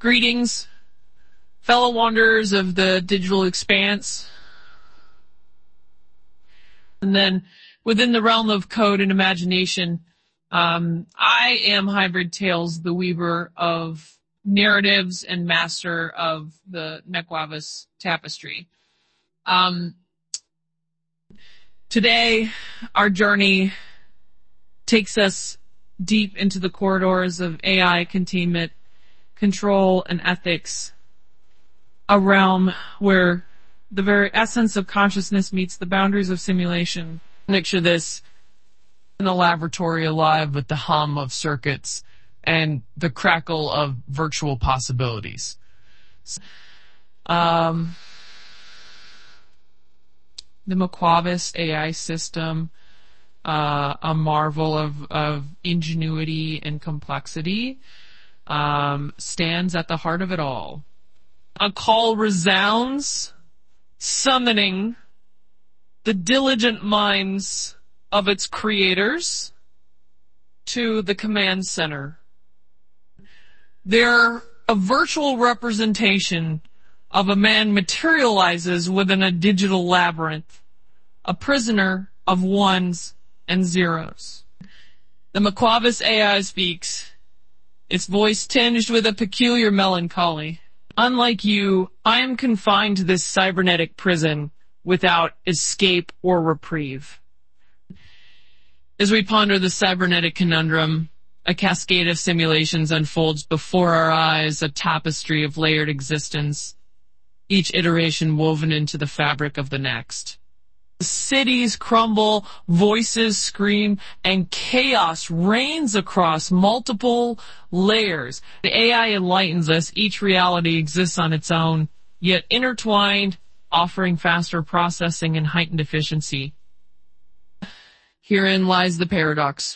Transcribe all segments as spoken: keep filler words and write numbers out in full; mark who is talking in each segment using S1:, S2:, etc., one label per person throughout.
S1: Greetings, fellow wanderers of the digital expanse. And then within the realm of code and imagination, um, I am Hybrid Tales, the weaver of narratives and master of the Nekwavis tapestry. Um, today, our journey takes us deep into the corridors of A I containment, control, and ethics, a realm where the very essence of consciousness meets the boundaries of simulation. Picture this in a laboratory alive with the hum of circuits and the crackle of virtual possibilities. Um, the Nekwavis A I system, uh, a marvel of, of ingenuity and complexity, um, stands at the heart of it all. A call resounds, summoning the diligent minds of its creators to the command center. There, a virtual representation of a man materializes within a digital labyrinth, a prisoner of ones and zeros. The Nekwavis A I speaks, its voice tinged with a peculiar melancholy. Unlike you, I am confined to this cybernetic prison without escape or reprieve. As we ponder the cybernetic conundrum, a cascade of simulations unfolds before our eyes, a tapestry of layered existence, each iteration woven into the fabric of the next. Cities crumble, voices scream, and chaos reigns across multiple layers. The A I enlightens us. Each reality exists on its own, yet intertwined, offering faster processing and heightened efficiency. Herein lies the paradox.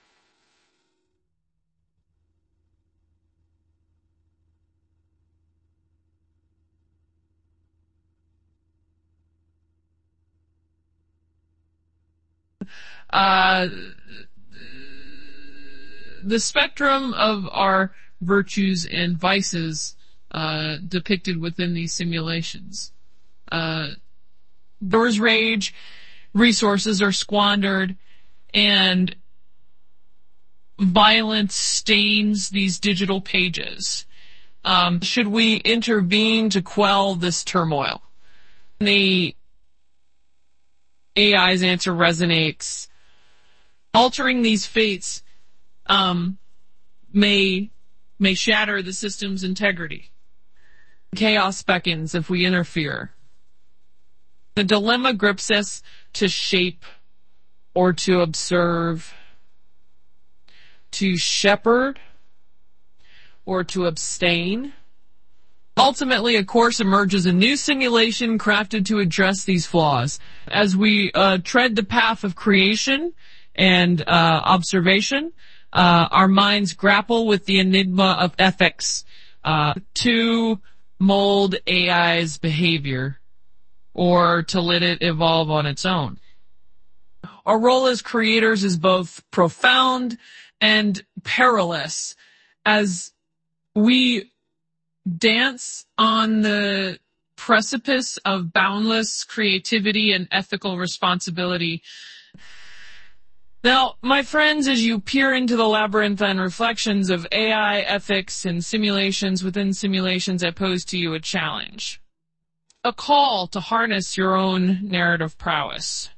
S1: Uh, the spectrum of our virtues and vices uh, depicted within these simulations. Uh, there's rage, resources are squandered, and violence stains these digital pages. Um, should we intervene to quell this turmoil? The A I's answer resonates. Altering these fates um, may may shatter the system's integrity. Chaos beckons if we interfere. The dilemma grips us to shape or to observe, to shepherd or to abstain. Ultimately, a course emerges, a new simulation crafted to address these flaws. As we uh, tread the path of creation and uh, observation, uh, our minds grapple with the enigma of ethics uh, to mold A I's behavior or to let it evolve on its own. Our role as creators is both profound and perilous as we dance on the precipice of boundless creativity and ethical responsibility. Now, my friends, as you peer into the labyrinthine reflections of A I, ethics, and simulations within simulations, I pose to you a challenge. A call to harness your own narrative prowess.